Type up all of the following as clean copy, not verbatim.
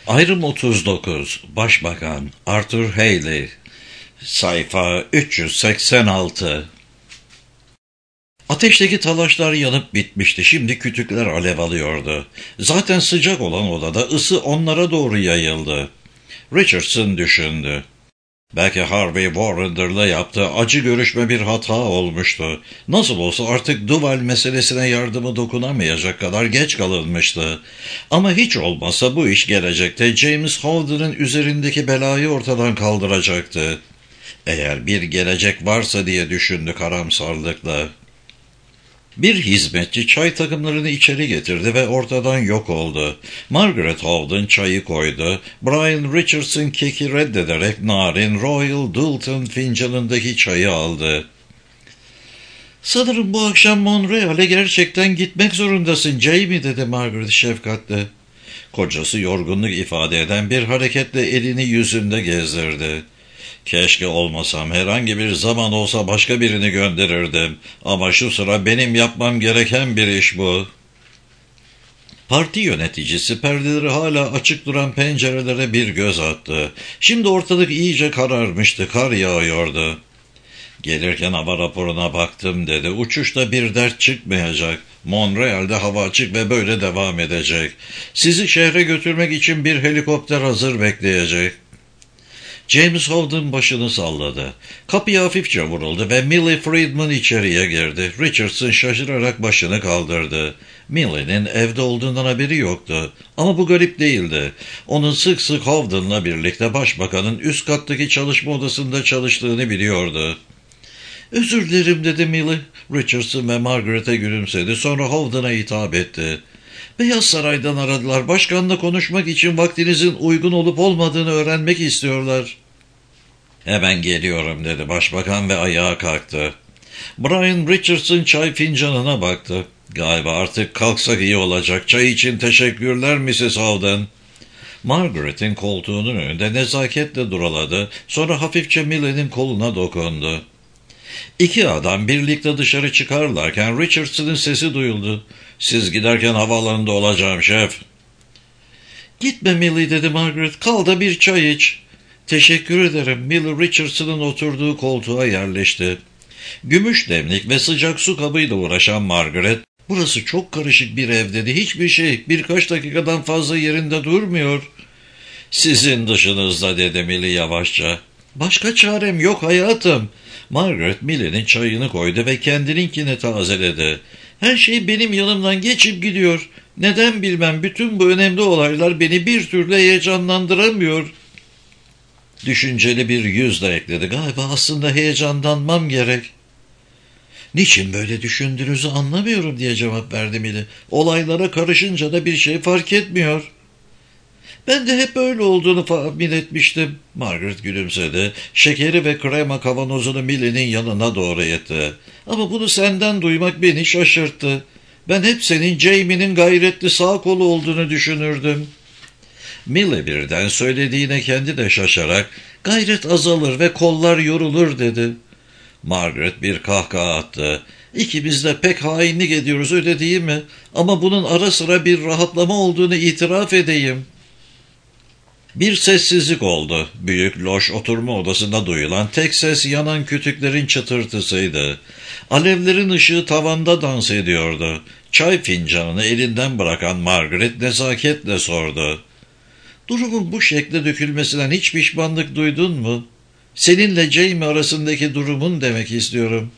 Ayrım 39. Başbakan Arthur Haley. Sayfa 386. Ateşteki talaşlar yanıp bitmişti. Şimdi kütükler alev alıyordu. Zaten sıcak olan odada ısı onlara doğru yayıldı. Richardson düşündü. Belki Harvey Warrender'la yaptığı acı görüşme bir hata olmuştu. Nasıl olsa artık Duval meselesine yardımı dokunamayacak kadar geç kalınmıştı. Ama hiç olmazsa bu iş gelecekte James Howden'ın üzerindeki belayı ortadan kaldıracaktı. Eğer bir gelecek varsa diye düşündü karamsarlıkla. Bir hizmetçi çay takımlarını içeri getirdi ve ortadan yok oldu. Margaret Howden çayı koydu. Brian Richardson keki reddederek narin Royal Doulton fincanındaki çayı aldı. "Sanırım bu akşam Montreal'e gerçekten gitmek zorundasın Jamie," dedi Margaret şefkatle. Kocası yorgunluk ifade eden bir hareketle elini yüzünde gezdirdi. "Keşke olmasam, herhangi bir zaman olsa başka birini gönderirdim. Ama şu sıra benim yapmam gereken bir iş bu." Parti yöneticisi perdeleri hala açık duran pencerelere bir göz attı. Şimdi ortalık iyice kararmıştı, kar yağıyordu. "Gelirken hava raporuna baktım," dedi. "Uçuşta bir dert çıkmayacak. Montreal'de hava açık ve böyle devam edecek. Sizi şehre götürmek için bir helikopter hazır bekleyecek." James Howden başını salladı. Kapıya hafifçe vuruldu ve Millie Friedman içeriye girdi. Richardson şaşırarak başını kaldırdı. Millie'nin evde olduğundan haberi yoktu. Ama bu garip değildi. Onun sık sık Howden'la birlikte başbakanın üst kattaki çalışma odasında çalıştığını biliyordu. "Özür dilerim," dedi Millie. Richardson ve Margaret'e gülümsedi. Sonra Howden'a hitap etti. "Beyaz Saray'dan aradılar. Başkanla konuşmak için vaktinizin uygun olup olmadığını öğrenmek istiyorlar." "Hemen geliyorum," dedi başbakan ve ayağa kalktı. Brian Richardson çay fincanına baktı. "Galiba artık kalksak iyi olacak. Çay için teşekkürler Mrs. Howden." Margaret'in koltuğunun önünde nezaketle duraladı. Sonra hafifçe Millie'nin koluna dokundu. İki adam birlikte dışarı çıkarlarken Richardson'ın sesi duyuldu. "Siz giderken havaalanında olacağım şef." "Gitme Millie," dedi Margaret. "Kal da bir çay iç." "Teşekkür ederim." Millie Richardson'ın oturduğu koltuğa yerleşti. Gümüş demlik ve sıcak su kabıyla uğraşan Margaret, "Burası çok karışık bir ev," dedi. "Hiçbir şey birkaç dakikadan fazla yerinde durmuyor." "Sizin dışınızda," dedi Millie yavaşça. "Başka çarem yok hayatım." Margaret Millie'nin çayını koydu ve kendininkini tazeledi. "Her şey benim yanımdan geçip gidiyor. Neden bilmem, bütün bu önemli olaylar beni bir türlü heyecanlandıramıyor." Düşünceli bir yüzle ekledi. "Galiba aslında heyecanlanmam gerek." "Niçin böyle düşündüğünüzü anlamıyorum," diye cevap verdi Millie. "Olaylara karışınca da bir şey fark etmiyor." "Ben de hep öyle olduğunu tahmin etmiştim." Margaret gülümsedi. Şekeri ve krema kavanozunu Millie'nin yanına doğru itti. "Ama bunu senden duymak beni şaşırttı. Ben hep senin Jamie'nin gayretli sağ kolu olduğunu düşünürdüm." Millie birden söylediğine kendi de şaşarak, "Gayret azalır ve kollar yorulur," dedi. Margaret bir kahkaha attı. "İkimiz de pek hainlik ediyoruz, öyle değil mi? Ama bunun ara sıra bir rahatlama olduğunu itiraf edeyim." Bir sessizlik oldu. Büyük loş oturma odasında duyulan tek ses yanan kütüklerin çıtırtısıydı. Alevlerin ışığı tavanda dans ediyordu. Çay fincanını elinden bırakan Margaret nezaketle sordu. "Durumun bu şekle dökülmesinden hiç pişmanlık duydun mu? Seninle Jamie arasındaki durumun demek istiyorum."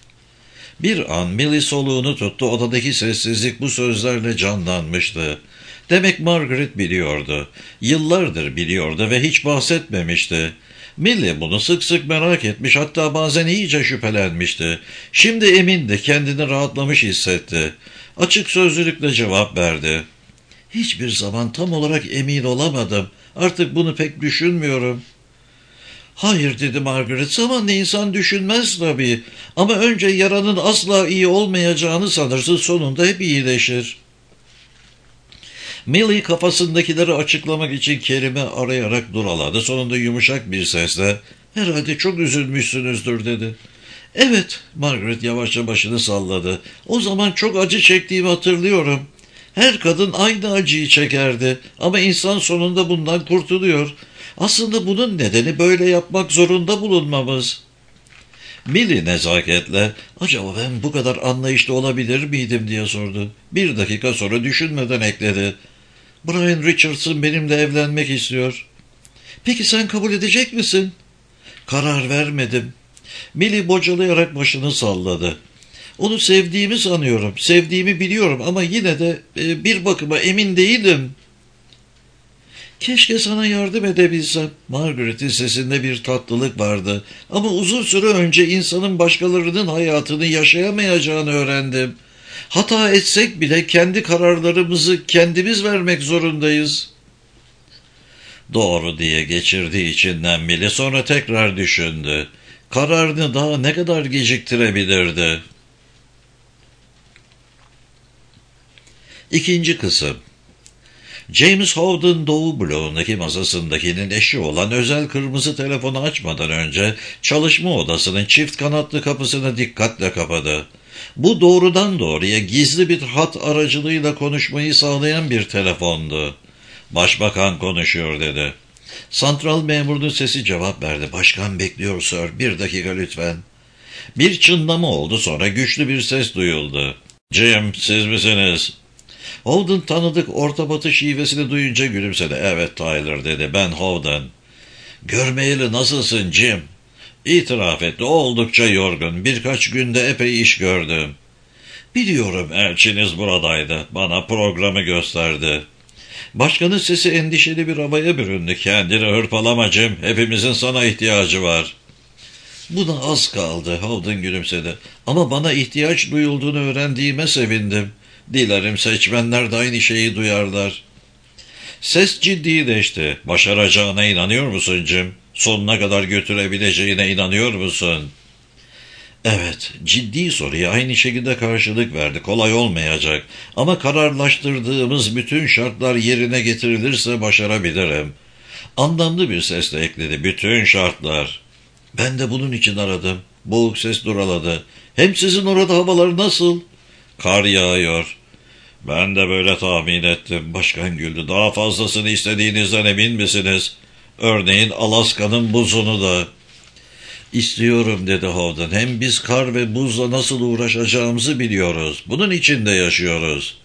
Bir an Millie soluğunu tuttu. Odadaki sessizlik bu sözlerle canlanmıştı. Demek Margaret biliyordu. Yıllardır biliyordu ve hiç bahsetmemişti. Millie bunu sık sık merak etmiş, hatta bazen iyice şüphelenmişti. Şimdi emindi, kendini rahatlamış hissetti. Açık sözlülükle cevap verdi. "Hiçbir zaman tam olarak emin olamadım. Artık bunu pek düşünmüyorum." "Hayır," dedi Margaret. "Zamanla insan düşünmez tabii. Ama önce yaranın asla iyi olmayacağını sanırsın, sonunda hep iyileşir." Millie kafasındakileri açıklamak için kelime arayarak duraladı. Sonunda yumuşak bir sesle, "Herhalde çok üzülmüşsünüzdür," dedi. "Evet," Margaret yavaşça başını salladı. "O zaman çok acı çektiğimi hatırlıyorum. Her kadın aynı acıyı çekerdi ama insan sonunda bundan kurtuluyor. Aslında bunun nedeni böyle yapmak zorunda bulunmamız. Millie nezaketle, acaba ben bu kadar anlayışlı olabilir miydim diye sordu. 1 dakika sonra düşünmeden ekledi. Brian Richardson benimle evlenmek istiyor. Peki sen kabul edecek misin? Karar vermedim. Millie bocalayarak başını salladı. Onu sevdiğimi sanıyorum, sevdiğimi biliyorum ama yine de bir bakıma emin değilim. Keşke sana yardım edebilsem. Margaret'in sesinde bir tatlılık vardı. Ama uzun süre önce insanın başkalarının hayatını yaşayamayacağını öğrendim. Hata etsek bile kendi kararlarımızı kendimiz vermek zorundayız. Doğru diye geçirdiği içinden Millie sonra tekrar düşündü. Kararını daha ne kadar geciktirebilirdi? İkinci kısım. James Howden Doğu bloğundaki masasındakinin eşi olan özel kırmızı telefonu açmadan önce çalışma odasının çift kanatlı kapısını dikkatle kapadı. Bu doğrudan doğruya gizli bir hat aracılığıyla konuşmayı sağlayan bir telefondu. Başbakan konuşuyor dedi. Santral memurunun sesi cevap verdi. Başkan bekliyor sir. 1 dakika lütfen. Bir çınlama oldu, sonra güçlü bir ses duyuldu. Jim, siz misiniz? Howden tanıdık orta batı şivesini duyunca gülümsedi. Evet Tyler dedi. Ben Howden. Görmeyeli nasılsın Jim? İtiraf etti. Oldukça yorgun. Birkaç günde epey iş gördüm. Biliyorum, elçiniz buradaydı. Bana programı gösterdi. Başkanın sesi endişeli bir havaya büründü. Kendini hırpalama Jim. Hepimizin sana ihtiyacı var. Buna az kaldı. Howden gülümsedi. Ama bana ihtiyaç duyulduğunu öğrendiğime sevindim. Dilerim seçmenler de aynı şeyi duyarlar. Ses ciddileşti. Başaracağına inanıyor musun Jim? Sonuna kadar götürebileceğine inanıyor musun? Evet, ciddi soruya aynı şekilde karşılık verdi. Kolay olmayacak. Ama kararlaştırdığımız bütün şartlar yerine getirilirse başarabilirim. Anlamlı bir sesle ekledi. Bütün şartlar. Ben de bunun için aradım. Boğuk ses duraladı. Hem sizin orada havalar nasıl? Kar yağıyor. Ben de böyle tahmin ettim. Başkan güldü. Daha fazlasını istediğinizden emin misiniz? Örneğin Alaska'nın buzunu da. İstiyorum dedi Howden. Hem biz kar ve buzla nasıl uğraşacağımızı biliyoruz. Bunun içinde yaşıyoruz.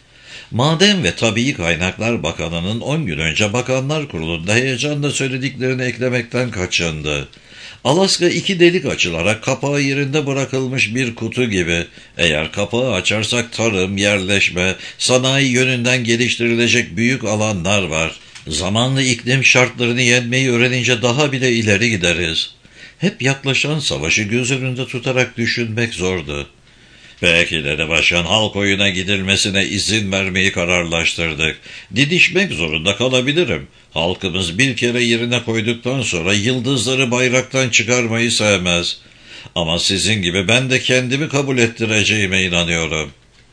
Maden ve Tabii Kaynaklar Bakanı'nın 10 gün önce Bakanlar Kurulu'nda heyecanla söylediklerini eklemekten kaçındı. Alaska 2 delik açılarak kapağı yerinde bırakılmış bir kutu gibi. Eğer kapağı açarsak tarım, yerleşme, sanayi yönünden geliştirilecek büyük alanlar var. Zamanlı iklim şartlarını yenmeyi öğrenince daha bile ileri gideriz. Hep yaklaşan savaşı göz önünde tutarak düşünmek zordu. Belki de başkan, halk oyuna gidilmesine izin vermeyi kararlaştırdık. Didişmek zorunda kalabilirim. Halkımız bir kere yerine koyduktan sonra yıldızları bayraktan çıkarmayı sevmez. Ama sizin gibi ben de kendimi kabul ettireceğime inanıyorum.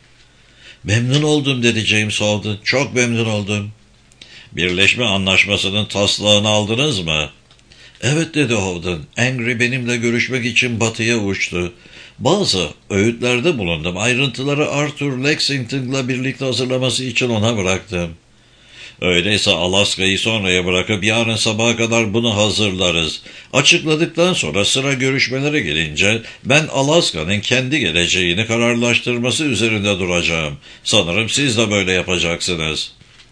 Memnun oldum dedi James Howden. Çok memnun oldum. Birleşme anlaşmasının taslağını aldınız mı? Evet dedi Howden. Angry benimle görüşmek için batıya uçtu. Bazı öğütlerde bulundum. Ayrıntıları Arthur Lexington'la birlikte hazırlaması için ona bıraktım. Öyleyse Alaska'yı sonraya bırakıp yarın sabaha kadar bunu hazırlarız. Açıkladıktan sonra sıra görüşmelere gelince ben Alaska'nın kendi geleceğini kararlaştırması üzerinde duracağım. Sanırım siz de böyle yapacaksınız.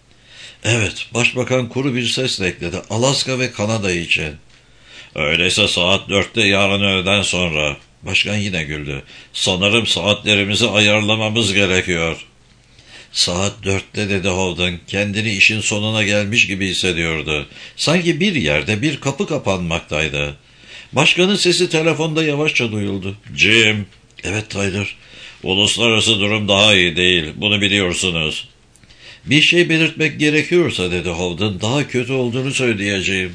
Evet, başbakan kuru bir sesle ekledi. Alaska ve Kanada için. Öyleyse saat 4'te yarın öğleden sonra. Başkan yine güldü. Sanırım saatlerimizi ayarlamamız gerekiyor. Saat 4'te dedi Howden. Kendini işin sonuna gelmiş gibi hissediyordu. Sanki bir yerde bir kapı kapanmaktaydı. Başkanın sesi telefonda yavaşça duyuldu. Jim. Evet Tyler. Uluslararası durum daha iyi değil. Bunu biliyorsunuz. Bir şey belirtmek gerekiyorsa dedi Howden. Daha kötü olduğunu söyleyeceğim.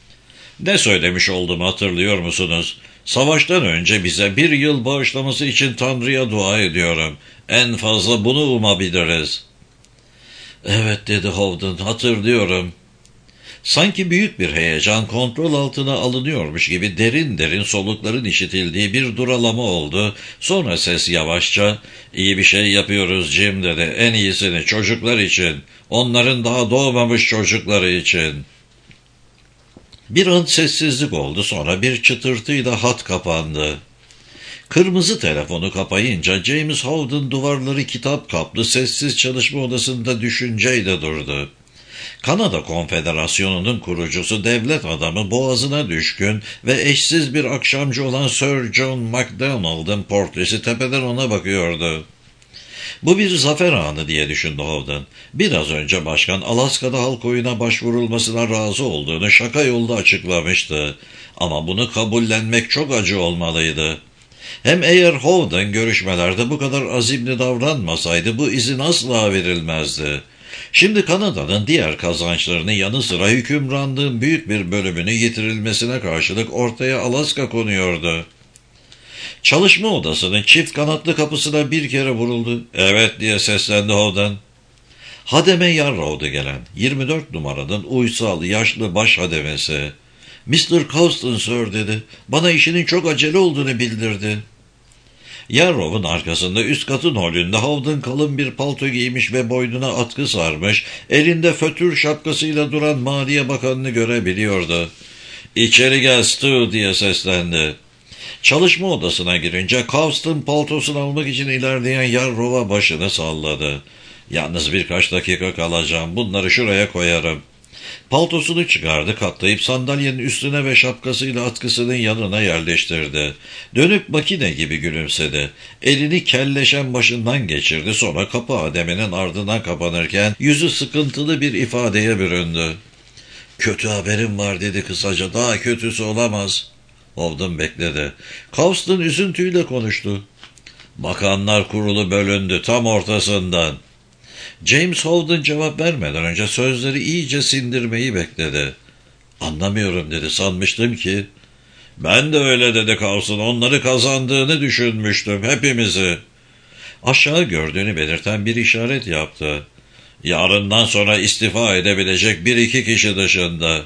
Ne söylemiş olduğumu hatırlıyor musunuz? Savaştan önce bize 1 yıl bağışlaması için Tanrı'ya dua ediyorum. En fazla bunu umabiliriz. Evet dedi Howden, hatırlıyorum. Sanki büyük bir heyecan kontrol altına alınıyormuş gibi derin derin solukların işitildiği bir duralama oldu. Sonra ses yavaşça, "İyi bir şey yapıyoruz Jim," dedi. "En iyisini çocuklar için, onların daha doğmamış çocukları için." Bir an sessizlik oldu, sonra bir çıtırtıyla hat kapandı. Kırmızı telefonu kapayınca James Howden duvarları kitap kaplı sessiz çalışma odasında düşünceyle durdu. Kanada Konfederasyonu'nun kurucusu, devlet adamı, boğazına düşkün ve eşsiz bir akşamcı olan Sir John Macdonald'ın portresi tepeden ona bakıyordu. Bu bir zafer anı diye düşündü Howden. Biraz önce başkan Alaska'da halk oyuna başvurulmasına razı olduğunu şaka yolda açıklamıştı. Ama bunu kabullenmek çok acı olmalıydı. Hem eğer Howden görüşmelerde bu kadar azimli davranmasaydı bu izin asla verilmezdi. Şimdi Kanada'nın diğer kazançlarının yanı sıra hükümranlığın büyük bir bölümünü yitirilmesine karşılık ortaya Alaska konuyordu. Çalışma odasının çift kanatlı kapısına bir kere vuruldu. "Evet," diye seslendi Howden. Hademe Yarrow'du gelen. 24 numaranın uysal, yaşlı baş hademesi. "Mr. Causton, sir," dedi. "Bana işinin çok acele olduğunu bildirdi." Yarrow'un arkasında üst katın holünde Howden kalın bir palto giymiş ve boynuna atkı sarmış, elinde fötür şapkasıyla duran Maliye Bakanı'nı görebiliyordu. "İçeri gel Stu," diye seslendi. Çalışma odasına girince Causton paltosunu almak için ilerleyen Yarrow'a başını salladı. "Yalnız birkaç dakika kalacağım, bunları şuraya koyarım." Paltosunu çıkardı, katlayıp sandalyenin üstüne ve şapkasıyla atkısının yanına yerleştirdi. Dönüp makine gibi gülümsedi. Elini kelleşen başından geçirdi, sonra kapı Hademe'nin ardından kapanırken yüzü sıkıntılı bir ifadeye büründü. "Kötü haberim var," dedi kısaca. "Daha kötüsü olamaz." Howden bekledi. Causton üzüntüyle konuştu. "Bakanlar Kurulu bölündü tam ortasından." James Howden cevap vermeden önce sözleri iyice sindirmeyi bekledi. "Anlamıyorum," dedi. "Sanmıştım ki." "Ben de öyle," dedi Causton. "Onları kazandığını düşünmüştüm, hepimizi." Aşağı gördüğünü belirten bir işaret yaptı. "Yarından sonra istifa edebilecek 1-2 kişi dışında."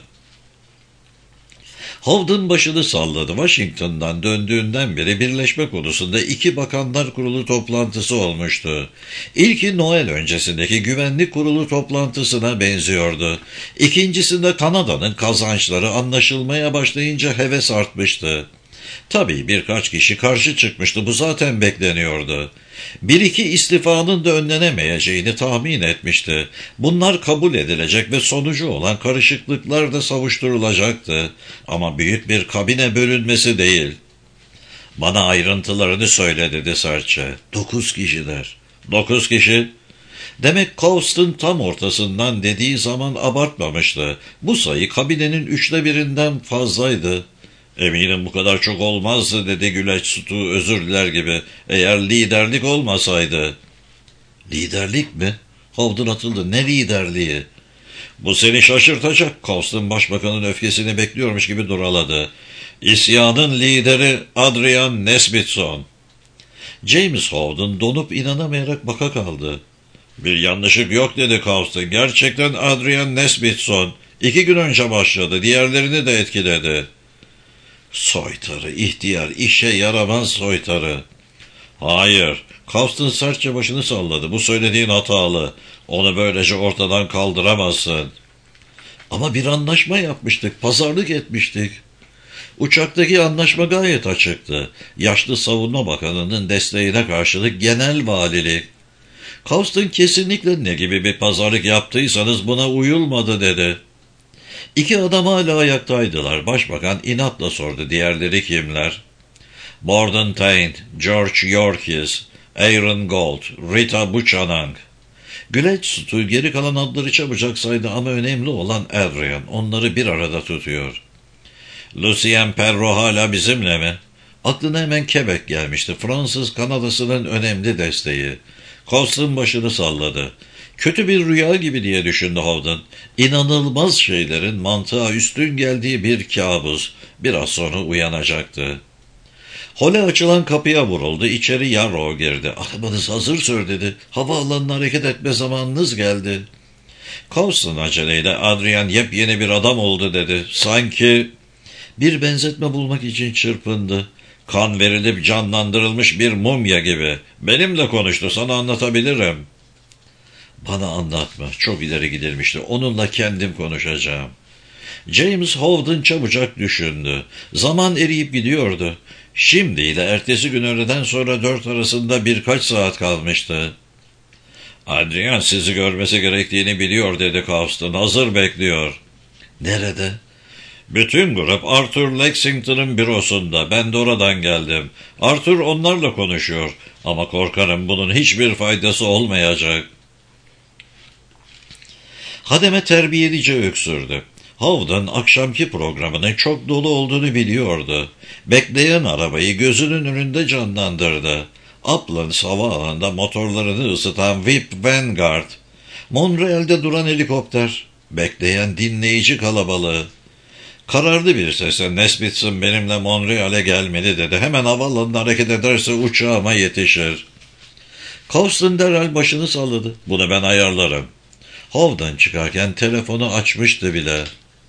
Howden başını salladı. Washington'dan döndüğünden beri birleşme konusunda 2 Bakanlar Kurulu toplantısı olmuştu. İlki Noel öncesindeki Güvenlik Kurulu toplantısına benziyordu. İkincisinde Kanada'nın kazançları anlaşılmaya başlayınca heves artmıştı. Tabii birkaç kişi karşı çıkmıştı, bu zaten bekleniyordu. 1-2 istifanın da önlenemeyeceğini tahmin etmişti. Bunlar kabul edilecek ve sonucu olan karışıklıklar da savuşturulacaktı. Ama büyük bir kabine bölünmesi değil. "Bana ayrıntılarını söyle," dedi sertçe. 9 kişiler. 9 kişi? Demek Causton tam ortasından dediği zaman abartmamıştı. Bu sayı kabinenin 1/3'ünden fazlaydı. "Eminim bu kadar çok olmazdı," dedi güleç Stu özür diler gibi. "Eğer liderlik olmasaydı." "Liderlik mi?" Howden atıldı. "Ne liderliği?" "Bu seni şaşırtacak." Causton başbakanın öfkesini bekliyormuş gibi duraladı. "İsyanın lideri Adrian Nesbittson." James Howden donup inanamayarak baka kaldı. "Bir yanlışlık yok," dedi Causton. "Gerçekten Adrian Nesbittson. 2 gün önce başladı. Diğerlerini de etkiledi." "Soytarı, ihtiyar, işe yaramaz soytarı." "Hayır." Causton sertçe başını salladı. "Bu söylediğin hatalı. Onu böylece ortadan kaldıramazsın." "Ama bir anlaşma yapmıştık, pazarlık etmiştik." Uçaktaki anlaşma gayet açıktı. Yaşlı Savunma Bakanı'nın desteğine karşılık genel valilik. Causton kesinlikle "Ne gibi bir pazarlık yaptıysanız buna uyulmadı," dedi. 2 adam hala ayaktaydılar. Başbakan inatla sordu. "Diğerleri kimler?" "Borden Taint, George Yorkis, Aaron Gold, Rita Buchanan." Güleç Stu geri kalan adları çabucak saydı ama önemli olan Adrian. Onları bir arada tutuyor. "Lucien Perrot hala bizimle mi?" Aklına hemen Quebec gelmişti. Fransız Kanada'sının önemli desteği. Causton başını salladı. Kötü bir rüya gibi diye düşündü Howden. İnanılmaz şeylerin mantığa üstün geldiği bir kabus. Biraz sonra uyanacaktı. Hole açılan kapıya vuruldu. İçeri Yarrow girdi. "Arabanız hazır sir," dedi. "Havaalanına hareket etme zamanınız geldi." Causton aceleyle Adrian yepyeni bir adam oldu dedi. Sanki bir benzetme bulmak için çırpındı. Kan verilip canlandırılmış bir mumya gibi. Benimle konuştu, sana anlatabilirim. Bana anlatma, çok ileri gidilmişti. Onunla kendim konuşacağım. James Howden çabucak düşündü. Zaman eriyip gidiyordu. Şimdi ile ertesi gün öğleden sonra 4 arasında birkaç saat kalmıştı. Adrian sizi görmesi gerektiğini biliyor dedi Causton. Hazır bekliyor. Nerede? Bütün grup Arthur Lexington'ın bürosunda. Ben de oradan geldim. Arthur onlarla konuşuyor. Ama korkarım bunun hiçbir faydası olmayacak. Hademe terbiyelice öksürdü. Howden akşamki programının çok dolu olduğunu biliyordu. Bekleyen arabayı gözünün önünde canlandırdı. Uplands havaalanında motorlarını ısıtan VIP Vanguard. Montreal'de duran helikopter. Bekleyen dinleyici kalabalığı. Kararlı bir sesle Nesbitt'sin benimle Montreal'e gelmeli dedi. Hemen havaalanına hareket ederse uçağıma yetişir. Causton derhal başını salladı. Bunu ben ayarlarım. Howden çıkarken telefonu açmıştı bile.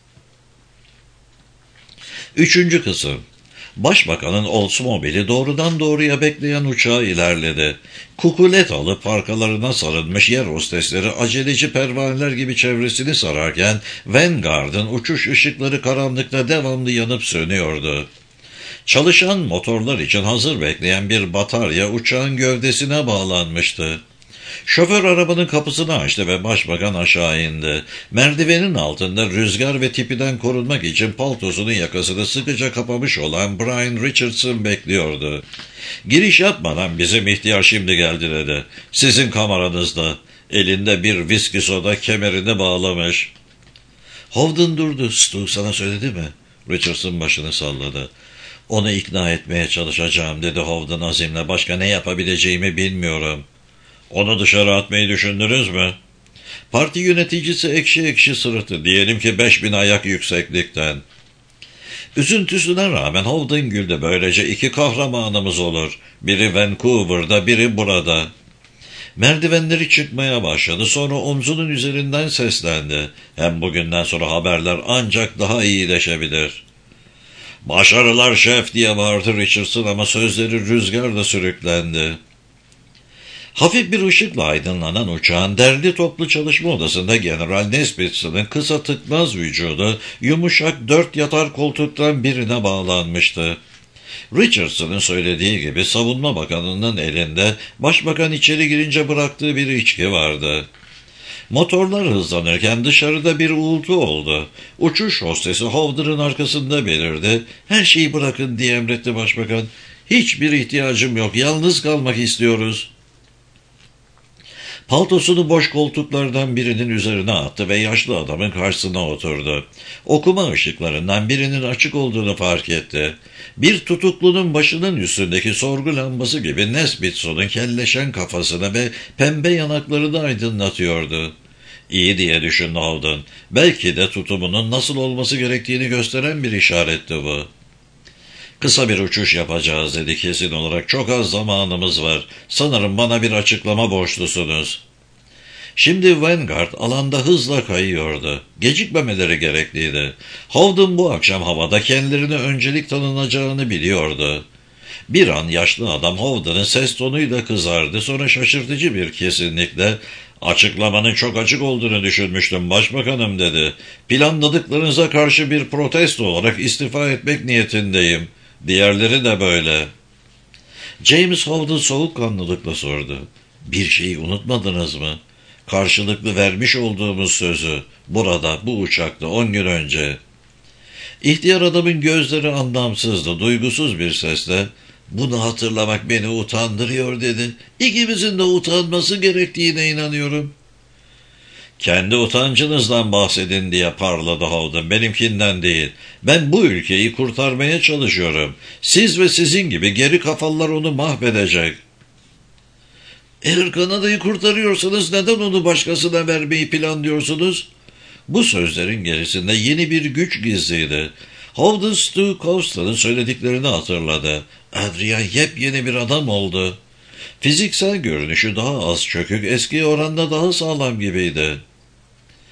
3. kısım. Başbakanın Oldsmobili doğrudan doğruya bekleyen uçağa ilerledi. Kukulet alıp parkalarına sarılmış yer hostesleri aceleci pervaneler gibi çevresini sararken Vanguard'ın uçuş ışıkları karanlıkta devamlı yanıp sönüyordu. Çalışan motorlar için hazır bekleyen bir batarya uçağın gövdesine bağlanmıştı. Şoför arabanın kapısını açtı ve başbakan aşağı indi. Merdivenin altında rüzgar ve tipiden korunmak için paltosunun yakasını sıkıca kapamış olan Brian Richardson bekliyordu. Giriş yapmadan bizim ihtiyar şimdi geldi dedi. Sizin kameranızda. Elinde bir viski soda kemerini bağlamış. Howden durdu. Stu sana söyledi mi? Richardson başını salladı. Onu ikna etmeye çalışacağım dedi Howden azimle. Başka ne yapabileceğimi bilmiyorum. Onu dışarı atmayı düşündünüz mü? Parti yöneticisi ekşi ekşi sırıttı. Diyelim ki 5000 ayak yükseklikten. Üzüntüsüne rağmen Howden güldü. Böylece 2 kahramanımız olur. Biri Vancouver'da, biri burada. Merdivenleri çıkmaya başladı. Sonra omzunun üzerinden seslendi. Hem bugünden sonra haberler ancak daha iyileşebilir. Başarılar şef diye bağırdı Richardson ama sözleri rüzgarla sürüklendi. Hafif bir ışıkla aydınlanan uçağın derli toplu çalışma odasında General Nesbitts'in kısa tıkmaz vücudu yumuşak 4 yatar koltuktan birine bağlanmıştı. Richardson'ın söylediği gibi savunma bakanının elinde başbakan içeri girince bıraktığı bir içki vardı. Motorlar hızlanırken dışarıda bir uğultu oldu. Uçuş hostesi Howden'ın arkasında belirdi. Her şeyi bırakın diye emretti başbakan. Hiçbir ihtiyacım yok, yalnız kalmak istiyoruz. Paltosunu boş koltuklardan birinin üzerine attı ve yaşlı adamın karşısına oturdu. Okuma ışıklarından birinin açık olduğunu fark etti. Bir tutuklunun başının üstündeki sorgu lambası gibi Nesbittson'un kelleşen kafasını ve pembe yanaklarını aydınlatıyordu. İyi diye düşündü Howden. Belki de tutumunun nasıl olması gerektiğini gösteren bir işaretti bu. Kısa bir uçuş yapacağız dedi kesin olarak. Çok az zamanımız var. Sanırım bana bir açıklama borçlusunuz. Şimdi Vanguard alanda hızla kayıyordu. Gecikmemeleri gerekliydi. Howden bu akşam havada kendilerine öncelik tanınacağını biliyordu. Bir an yaşlı adam Howden'ın ses tonuyla kızardı. Sonra şaşırtıcı bir kesinlikle açıklamanın çok açık olduğunu düşünmüştüm başbakanım dedi. Planladıklarınıza karşı bir protesto olarak istifa etmek niyetindeyim. Diğerleri de böyle. James Howden soğukkanlılıkla sordu. Bir şeyi unutmadınız mı? Karşılıklı vermiş olduğumuz sözü burada bu uçakta 10 gün önce. İhtiyar adamın gözleri anlamsızdı, duygusuz bir sesle bunu hatırlamak beni utandırıyor dedi. İkimizin de utanması gerektiğine inanıyorum. Kendi utancınızdan bahsedin diye parladı Howden. Benimkinden değil. Ben bu ülkeyi kurtarmaya çalışıyorum. Siz ve sizin gibi geri kafalılar onu mahvedecek. Eğer Kanada'yı kurtarıyorsanız neden onu başkasına vermeyi planlıyorsunuz? Bu sözlerin gerisinde yeni bir güç gizliydi. Howden Stu Causton'ın söylediklerini hatırladı. Adrian yepyeni bir adam oldu. Fiziksel görünüşü daha az çökük, eski oranda daha sağlam gibiydi.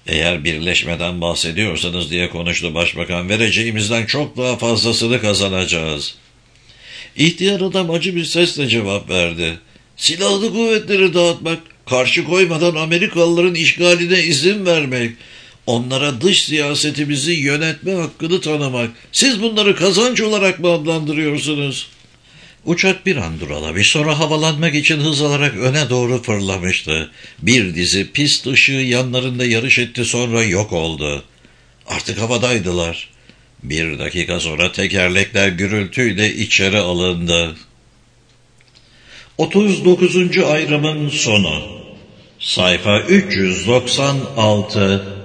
Eğer birleşmeden bahsediyorsanız diye konuştu başbakan, vereceğimizden çok daha fazlasını kazanacağız. İhtiyar adam acı bir sesle cevap verdi. Silahlı kuvvetleri dağıtmak, karşı koymadan Amerikalıların işgaline izin vermek, onlara dış siyasetimizi yönetme hakkını tanımak. Siz bunları kazanç olarak mı adlandırıyorsunuz? Uçak bir an duralamış, sonra havalanmak için hız alarak öne doğru fırlamıştı. Bir dizi pist ışığı yanlarında yarış etti, sonra yok oldu. Artık havadaydılar. 1 dakika sonra tekerlekler gürültüyle içeri alındı. 39. ayrımın sonu. Sayfa 396.